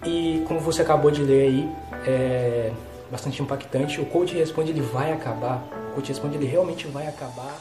E como você acabou de ler aí, é bastante impactante. O Coach Responde, ele vai acabar. O Coach Responde, ele realmente vai acabar.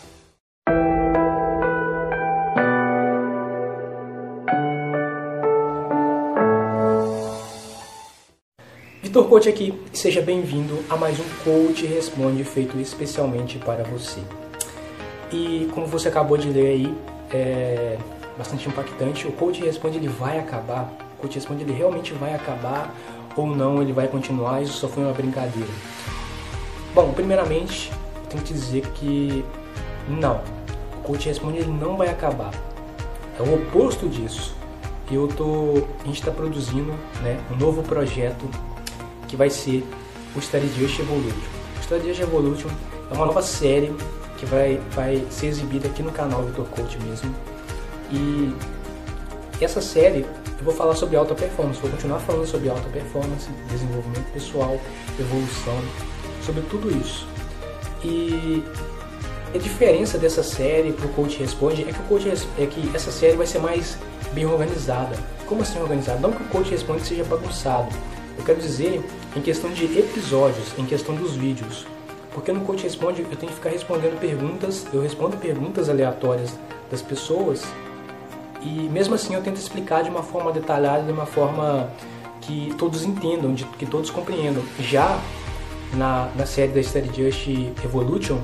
Vitor Coach aqui, seja bem-vindo a mais um Coach Responde feito especialmente para você. E como você acabou de ler aí, é bastante impactante. O Coach Responde, ele vai acabar. O Coach Responde, ele realmente vai acabar ou não, ele vai continuar, isso só foi uma brincadeira. Bom, primeiramente, eu tenho que dizer que não, o Coach Responde, ele não vai acabar. É o oposto disso. A gente está produzindo, né, um novo projeto que vai ser o Study Just Evolution. O Study Just Evolution é uma nova série que vai ser exibida aqui no canal Vitor Coach mesmo. E essa série eu vou falar sobre alta performance, vou continuar falando sobre alta performance, desenvolvimento pessoal, evolução, sobre tudo isso. E a diferença dessa série para o Coach Responde é que essa série vai ser mais bem organizada. Como assim organizada? Não que o Coach Responde seja bagunçado. Eu quero dizer em questão de episódios, em questão dos vídeos. Porque no Coach Responde eu tenho que ficar respondendo perguntas, eu respondo perguntas aleatórias das pessoas e mesmo assim eu tento explicar de uma forma detalhada, de uma forma que todos entendam, que todos compreendam. Já na série da Study Just Evolution,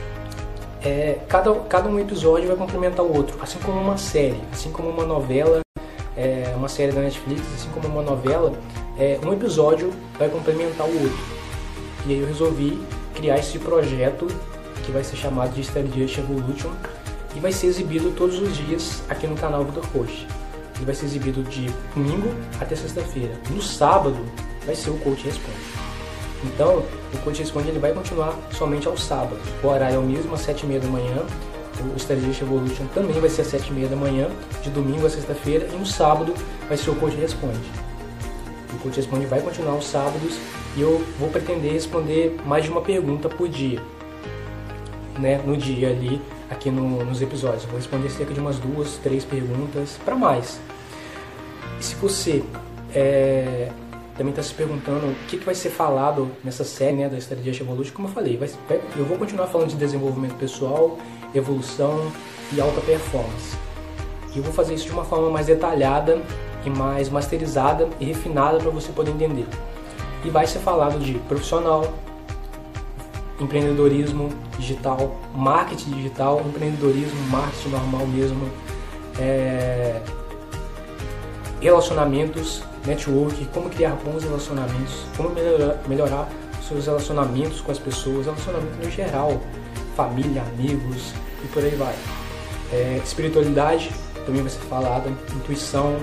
cada um episódio vai complementar o outro, assim como uma série, assim como uma novela, uma série da Netflix, assim como uma novela, um episódio vai complementar o outro. E aí eu resolvi criar esse projeto que vai ser chamado de Study Just Evolution e vai ser exibido todos os dias aqui no canal Vitor Coach. Ele vai ser exibido de domingo até sexta-feira. No sábado vai ser o Coach Responde. Então, o Coach Responde, ele vai continuar somente aos sábados. O horário é o mesmo, às 7h30 da manhã. O Study Just Evolution também vai ser às 7h30 da manhã, de domingo a sexta-feira. E no sábado vai ser o Coach Responde. O Coach Responde vai continuar aos sábados e eu vou pretender responder mais de uma pergunta por dia, né, no dia ali, aqui nos episódios. Eu vou responder cerca de umas 2, 3 perguntas, para mais. E se você também está se perguntando o que vai ser falado nessa série, né, da Study Just Evolution, como eu falei, eu vou continuar falando de desenvolvimento pessoal, evolução e alta performance. E eu vou fazer isso de uma forma mais detalhada e mais masterizada e refinada para você poder entender. E vai ser falado de profissional, empreendedorismo digital, marketing digital, empreendedorismo, marketing normal mesmo, relacionamentos, network, como criar bons relacionamentos, como melhorar seus relacionamentos com as pessoas, relacionamento no geral, família, amigos e por aí vai. Espiritualidade também vai ser falada, intuição,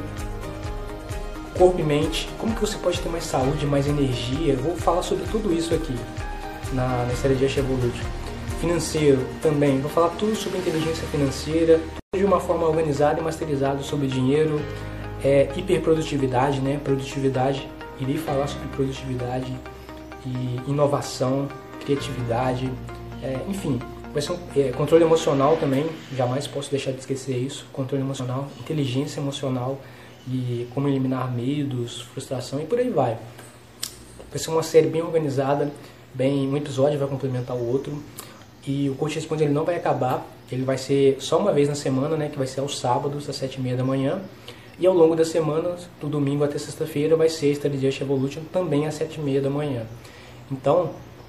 corpo e mente, como que você pode ter mais saúde, mais energia. Eu vou falar sobre tudo isso aqui na série Just Evolution. Financeiro também, vou falar tudo sobre inteligência financeira, tudo de uma forma organizada e masterizada sobre dinheiro, hiperprodutividade, né? Produtividade, irei falar sobre produtividade e inovação, criatividade, enfim, vai ser controle emocional também, jamais posso deixar de esquecer isso, controle emocional, inteligência emocional e como eliminar medos, frustração e por aí vai. Vai ser uma série bem organizada, um episódio vai complementar o outro e o Coach Responde, ele não vai acabar, ele vai ser só uma vez na semana, né, que vai ser aos sábados às 7h30 da manhã e ao longo da semana, do domingo até sexta-feira, vai ser Study Just Evolution também às 7h30 da manhã. Então,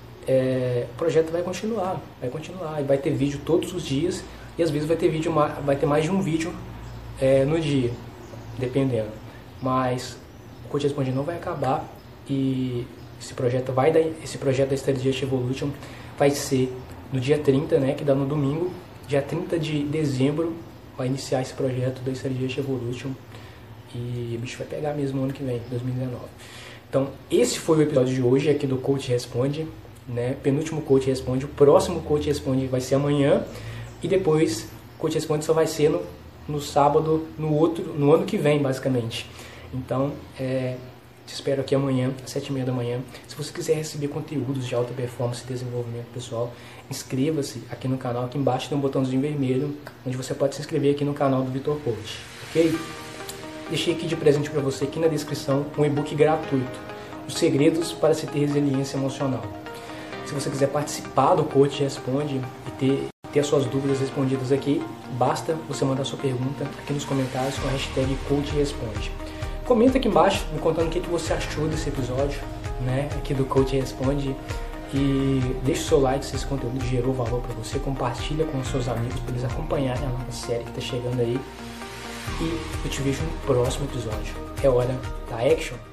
o projeto vai continuar e vai ter vídeo todos os dias e às vezes vai ter mais de um vídeo no dia, dependendo. Mas o Coach Responde não vai acabar e esse projeto da Study Just Evolution vai ser no dia 30, né, que dá no domingo, dia 30 de dezembro, vai iniciar esse projeto da Study Just Evolution e o bicho vai pegar mesmo no ano que vem, 2019. Então, esse foi o episódio de hoje aqui do Coach Responde, né, penúltimo Coach Responde. O próximo Coach Responde vai ser amanhã e depois o Coach Responde só vai ser no sábado, no ano que vem, basicamente. Então, te espero aqui amanhã, às 7h30 da manhã. Se você quiser receber conteúdos de alta performance e desenvolvimento pessoal, inscreva-se aqui no canal. Aqui embaixo tem um botãozinho vermelho, onde você pode se inscrever aqui no canal do Vitor Coach, ok? deixei aqui de presente para você, aqui na descrição, um e-book gratuito, Os Segredos para se ter resiliência emocional. Se você quiser participar do Coach Responde e ter as suas dúvidas respondidas aqui, basta você mandar sua pergunta aqui nos comentários com a hashtag Coach Responde. Comenta aqui embaixo me contando o que você achou desse episódio, né, aqui do Coach Responde, e deixe o seu like se esse conteúdo gerou valor para você, compartilha com os seus amigos para eles acompanharem a nova série que está chegando aí, e eu te vejo no próximo episódio. É hora da action!